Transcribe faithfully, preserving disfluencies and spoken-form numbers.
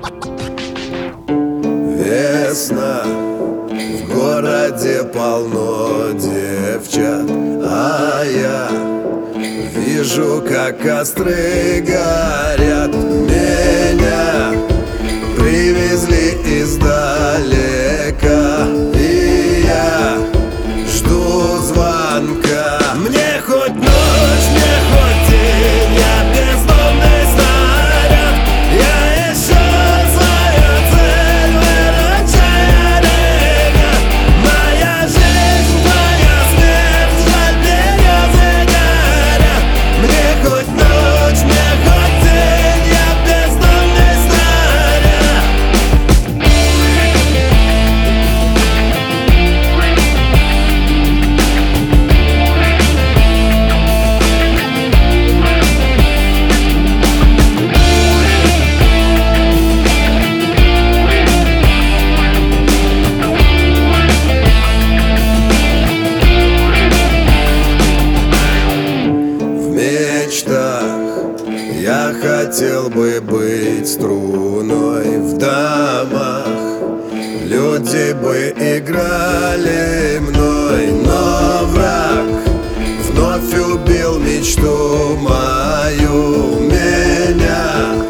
Весна, в городе полно девчат, а я вижу, как костры горят. Меня привезли издалека, и я жду звонка. Мне хоть ночь, мне хоть день, я бездомный снаряд. Я ищу свою цель в отчаянии. Моя жизнь, моя смерть, жаль, березы горят. Мне хоть ночь, мне хоть день, я бездомный снаряд. В мечтах я хотел бы быть струной. В домах люди бы играли мной, но враг вновь убил мечту мою. Меня